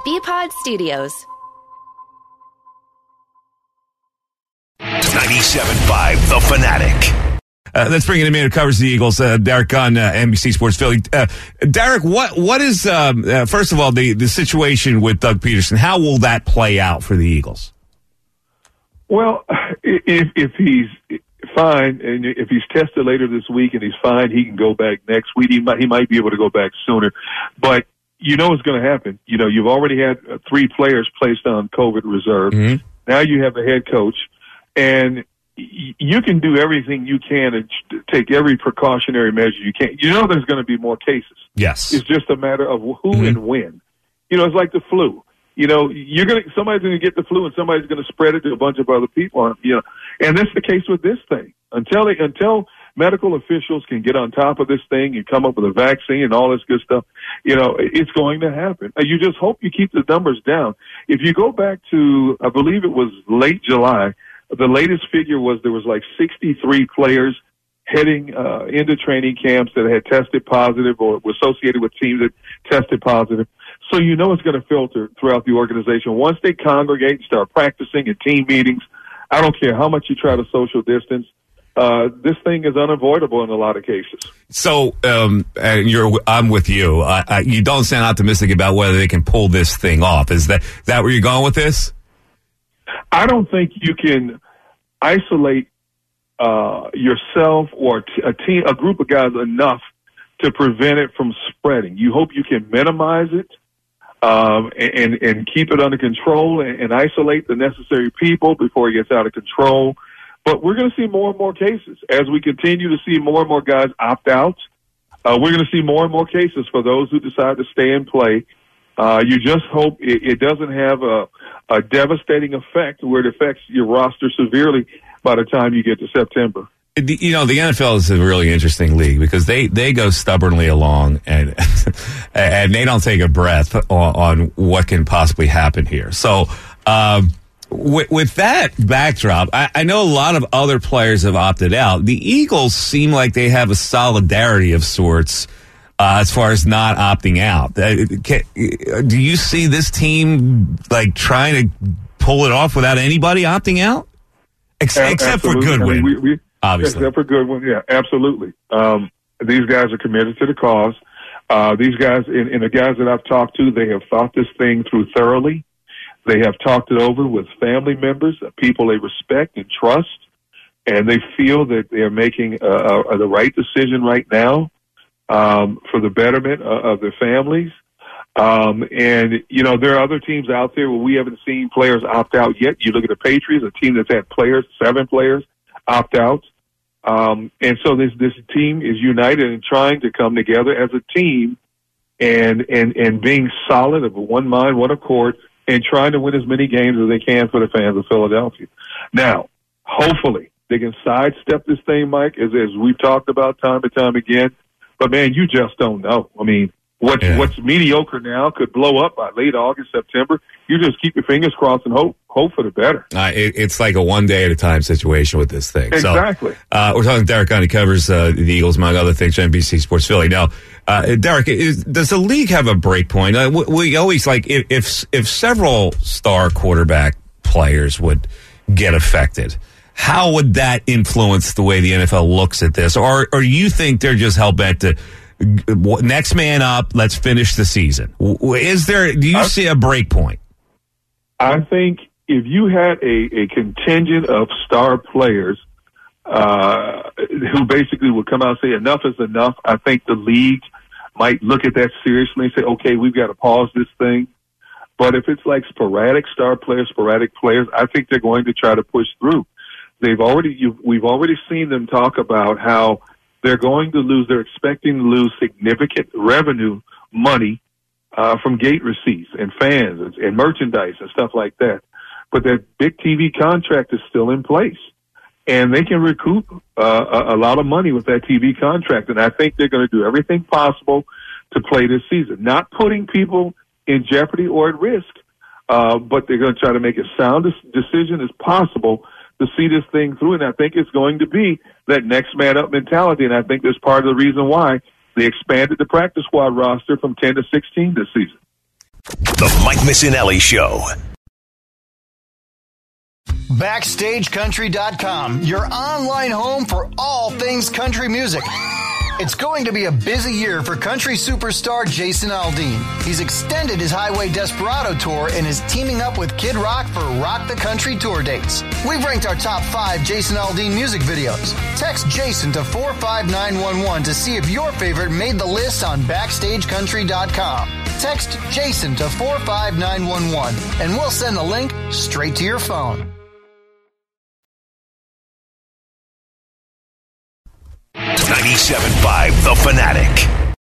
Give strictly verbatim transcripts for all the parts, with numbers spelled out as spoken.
B-Pod Studios. ninety-seven point five The Fanatic. Uh, let's bring in a man who covers the Eagles, uh, Derek Gunn, uh, N B C Sports Philly. Uh, Derek, what what is, um, uh, first of all, the, the situation with Doug Peterson? How will that play out for the Eagles? Well, if, if he's fine, and if he's tested later this week and he's fine, he can go back next week. He might, he might be able to go back sooner. But you know what's going to happen. You know, you've already had uh, three players placed on COVID reserve. Mm-hmm. Now you have a head coach. And you can do everything you can to take every precautionary measure you can. You know there's going to be more cases. Yes. It's just a matter of who mm-hmm. and when. You know, it's like the flu. You know, you're going to, somebody's going to get the flu and somebody's going to spread it to a bunch of other people. You know, and that's the case with this thing. Until they, until medical officials can get on top of this thing and come up with a vaccine and all this good stuff, you know, it's going to happen. You just hope you keep the numbers down. If you go back to, I believe it was late July, the latest figure was there was like sixty-three players heading uh, into training camps that had tested positive or were associated with teams that tested positive. So you know it's going to filter throughout the organization. Once they congregate and start practicing in team meetings, I don't care how much you try to social distance, uh, this thing is unavoidable in a lot of cases. So, um, and you're, I'm with you. I, I, you don't sound optimistic about whether they can pull this thing off. Is that, that where you're going with this? I don't think you can isolate uh, yourself or t- a team, a group of guys enough to prevent it from spreading. You hope you can minimize it um, and and keep it under control and, and isolate the necessary people before it gets out of control. But we're going to see more and more cases as we continue to see more and more guys opt out. Uh, we're going to see more and more cases for those who decide to stay and play. Uh, you just hope it, it doesn't have a, a devastating effect where it affects your roster severely by the time you get to September. You know, the N F L is a really interesting league because they, they go stubbornly along and and they don't take a breath on, on what can possibly happen here. So, um, with, with that backdrop, I, I know a lot of other players have opted out. The Eagles seem like they have a solidarity of sorts Uh, as far as not opting out. Uh, can, do you see this team like trying to pull it off without anybody opting out? Ex- a- except for absolutely. Goodwin, I mean, we, we, obviously. Except for Goodwin, yeah, absolutely. Um, these guys are committed to the cause. Uh, these guys, and, and the guys that I've talked to, they have thought this thing through thoroughly. They have talked it over with family members, people they respect and trust, and they feel that they're making uh, uh, the right decision right now. Um, for the betterment of, of their families. Um, and, you know, there are other teams out there where we haven't seen players opt out yet. You look at the Patriots, a team that's had players, seven players opt out. Um, and so this, this team is united and trying to come together as a team and, and, and being solid of one mind, one accord, and trying to win as many games as they can for the fans of Philadelphia. Now, hopefully they can sidestep this thing, Mike, as, as we've talked about time and time again. But, man, you just don't know. I mean, what's, yeah. what's mediocre now could blow up by late August, September. You just keep your fingers crossed and hope hope for the better. Uh, it, it's like a one-day-at-a-time situation with this thing. Exactly. So, uh, we're talking to Derek Gunn. He covers uh, the Eagles, among other things, N B C Sports Philly. Now, uh, Derek, is, does the league have a break point? Uh, we, we always, like, if, if if several star quarterback players would get affected, how would that influence the way the N F L looks at this? Or or you think they're just hell-bent to next man up, let's finish the season? Is there, do you I, see a break point? I think if you had a, a contingent of star players uh, who basically would come out and say enough is enough, I think the league might look at that seriously and say, okay, we've got to pause this thing. But if it's like sporadic star players, sporadic players, I think they're going to try to push through. They've already, you've, we've already seen them talk about how they're going to lose, they're expecting to lose significant revenue money uh, from gate receipts and fans and, and merchandise and stuff like that. But that big T V contract is still in place. And they can recoup uh, a, a lot of money with that T V contract. And I think they're going to do everything possible to play this season, not putting people in jeopardy or at risk, uh, but they're going to try to make as sound a decision as possible to see this thing through. And I think it's going to be that next man up mentality. And I think that's part of the reason why they expanded the practice squad roster from ten to sixteen this season. The Mike Missinelli Show. Backstage Country dot com, your online home for all things country music. It's going to be a busy year for country superstar Jason Aldean. He's extended his Highway Desperado tour and is teaming up with Kid Rock for Rock the Country tour dates. We've ranked our top five Jason Aldean music videos. Text Jason to four five nine one one to see if your favorite made the list on Backstage Country dot com. Text Jason to four five nine one one and we'll send the link straight to your phone. ninety-seven point five The Fanatic.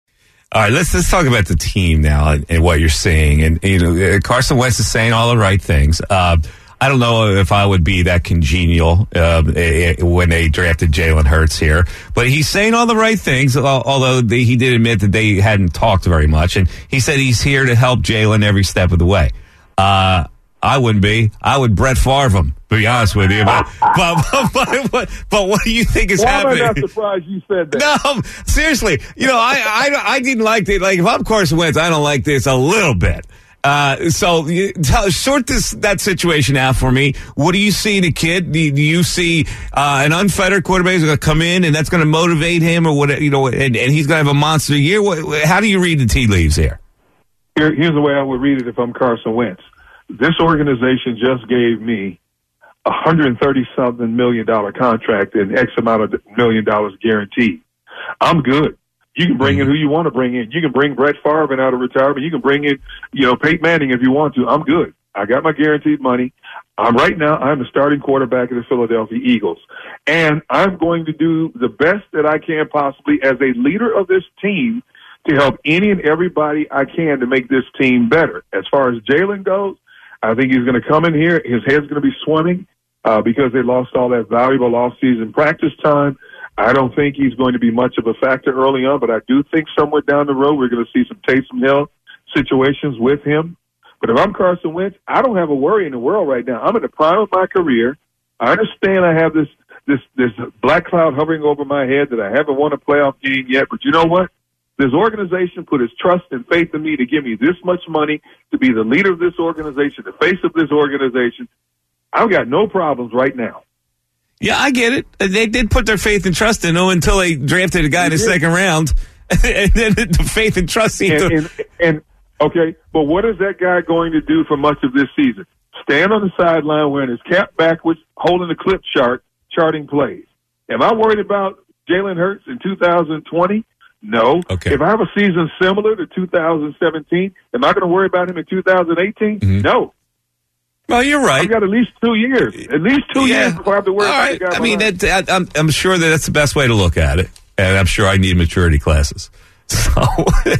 All right, let's let's talk about the team now and, and what you're seeing. And you know, Carson Wentz is saying all the right things. Uh, I don't know if I would be that congenial uh, when they drafted Jalen Hurts here, but he's saying all the right things. Although they, he did admit that they hadn't talked very much, and he said he's here to help Jalen every step of the way. Uh, I wouldn't be. I would Brett Favre him, to be honest with you. But, but, but, but, but what do you think is Why happening? Why am I not surprised you said that? No, seriously. You know, I, I, I didn't like it. Like, if I'm Carson Wentz, I don't like this a little bit. Uh, so you, tell, sort this, that situation out for me. What do you see in a kid? Do you, do you see, uh, an unfettered quarterback who's going to come in and that's going to motivate him or what, you know, and, and he's going to have a monster year? What, how do you read the tea leaves here? Here? Here's the way I would read it if I'm Carson Wentz. This organization just gave me a hundred thirty something million dollar contract and X amount of million dollars guaranteed. I'm good. You can bring in who you want to bring in. You can bring Brett Favre in out of retirement. You can bring in, you know, Peyton Manning if you want to. I'm good. I got my guaranteed money. I'm right now, I'm the starting quarterback of the Philadelphia Eagles. And I'm going to do the best that I can possibly as a leader of this team to help any and everybody I can to make this team better. As far as Jalen goes, I think he's going to come in here. His head's going to be swimming uh, because they lost all that valuable off-season practice time. I don't think he's going to be much of a factor early on, but I do think somewhere down the road we're going to see some Taysom Hill situations with him. But if I'm Carson Wentz, I don't have a worry in the world right now. I'm in the prime of my career. I understand I have this this this black cloud hovering over my head that I haven't won a playoff game yet, but you know what? This organization put its trust and faith in me to give me this much money to be the leader of this organization, the face of this organization. I've got no problems right now. Yeah, I get it. They did put their faith and trust in him until they drafted a guy in the second round. And then the faith and trust seemed and, to... and, and, okay, but what is that guy going to do for much of this season? Stand on the sideline wearing his cap backwards, holding the clip chart, charting plays. Am I worried about Jalen Hurts in two thousand twenty? No. Okay. If I have a season similar to two thousand seventeen, am I going to worry about him in two thousand eighteen? Mm-hmm. No. Well, you're right. I've got at least two years. At least two yeah. years before I have to worry All about right. the guy. I mean, that, I'm, I'm sure that that's the best way to look at it. And I'm sure I need maturity classes. So, no,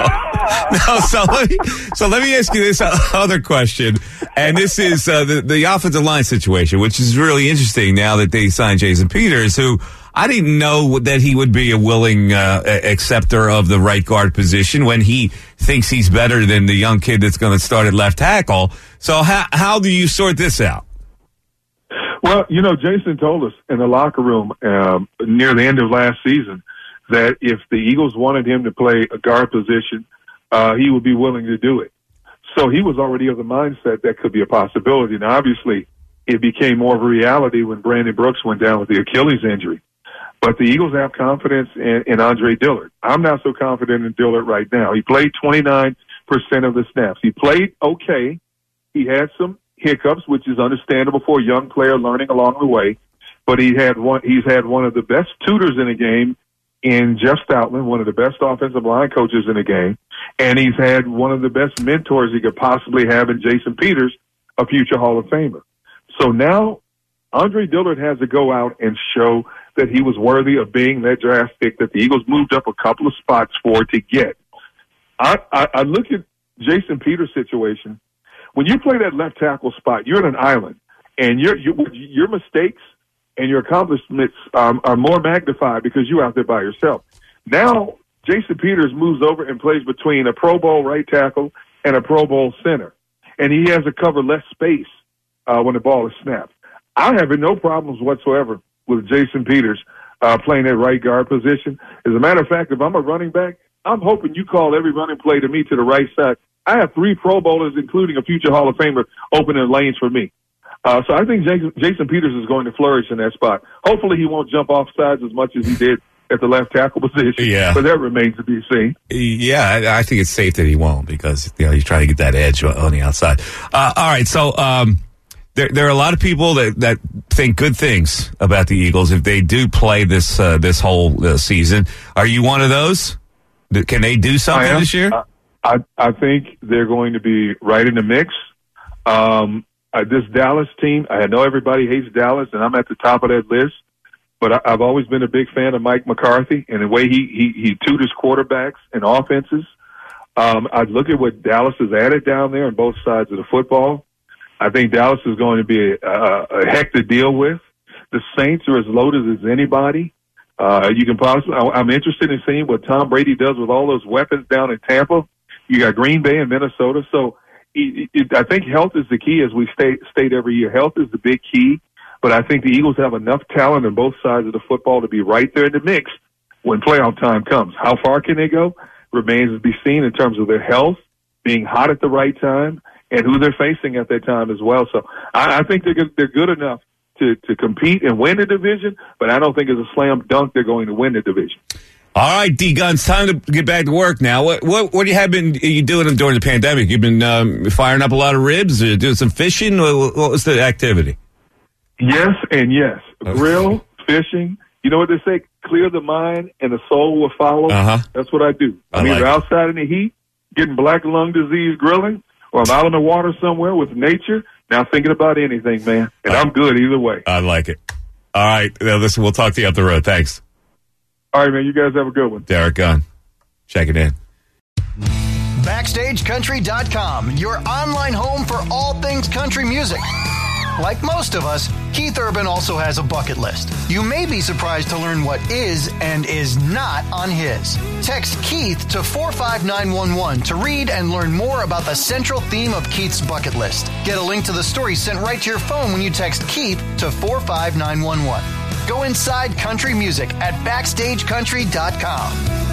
no, so let me, so let me ask you this other question. And this is uh, the, the offensive line situation, which is really interesting now that they signed Jason Peters, who I didn't know that he would be a willing uh, acceptor of the right guard position when he thinks he's better than the young kid that's going to start at left tackle. So how, how do you sort this out? Well, you know, Jason told us in the locker room um, near the end of last season that if the Eagles wanted him to play a guard position, uh, he would be willing to do it. So he was already of the mindset that could be a possibility. Now, obviously, it became more of a reality when Brandon Brooks went down with the Achilles injury. But the Eagles have confidence in, in Andre Dillard. I'm not so confident in Dillard right now. He played twenty-nine percent of the snaps. He played okay. He had some hiccups, which is understandable for a young player learning along the way. But he had one. He's had one of the best tutors in the game in Jeff Stoutland, one of the best offensive line coaches in the game, and he's had one of the best mentors he could possibly have in Jason Peters, a future Hall of Famer. So now Andre Dillard has to go out and show that he was worthy of being that draft pick that the Eagles moved up a couple of spots for to get. I, I, I look at Jason Peters' situation. When you play that left tackle spot, you're in an island, and your your, your mistakes and your accomplishments um, are more magnified because you're out there by yourself. Now, Jason Peters moves over and plays between a Pro Bowl right tackle and a Pro Bowl center, and he has to cover less space uh, when the ball is snapped. I have no problems whatsoever with Jason Peters uh, playing that right guard position. As a matter of fact, if I'm a running back, I'm hoping you call every running play to me to the right side. I have three Pro Bowlers, including a future Hall of Famer, opening lanes for me. Uh, so I think Jason, Jason Peters is going to flourish in that spot. Hopefully he won't jump off sides as much as he did at the left tackle position. Yeah. But that remains to be seen. Yeah, I, I think it's safe that he won't because, you know, he's trying to get that edge on the outside. Uh, all right, so um, there, there are a lot of people that, that think good things about the Eagles if they do play this uh, this whole uh, season. Are you one of those? Can they do something this year? I, I, I think they're going to be right in the mix. Um, uh, this Dallas team, I know everybody hates Dallas, and I'm at the top of that list. But I, I've always been a big fan of Mike McCarthy and the way he, he, he tutors quarterbacks and offenses. Um, I look at what Dallas has added down there on both sides of the football. I think Dallas is going to be a, a, a heck to deal with. The Saints are as loaded as anybody. Uh, you can possibly, I, I'm interested in seeing what Tom Brady does with all those weapons down in Tampa. You got Green Bay and Minnesota. So it, it, I think health is the key, as we state, state every year. Health is the big key. But I think the Eagles have enough talent on both sides of the football to be right there in the mix when playoff time comes. How far can they go remains to be seen in terms of their health, being hot at the right time, and who they're facing at that time as well. So I, I think they're good, they're good enough to, to compete and win the division, but I don't think it's a slam dunk they're going to win the division. All right, D-Guns, time to get back to work now. What what what have you been you doing during the pandemic? You've been um, firing up a lot of ribs, or doing some fishing? What, what was the activity? Yes and yes. Grill, fishing. You know what they say? Clear the mind and the soul will follow. Uh-huh. That's what I do. I'm I like either it. outside in the heat, getting black lung disease grilling, or I'm out in the water somewhere with nature, now thinking about anything, man. And Uh, I'm good either way. I like it. All right, now listen, we'll talk to you up the road. Thanks. All right, man. You guys have a good one. Derek Gunn, check it in. Backstage Country dot com, your online home for all things country music. Like most of us, Keith Urban also has a bucket list. You may be surprised to learn what is and is not on his. Text Keith to four five nine one one to read and learn more about the central theme of Keith's bucket list. Get a link to the story sent right to your phone when you text Keith to four five nine one one. Go inside country music at Backstage Country dot com.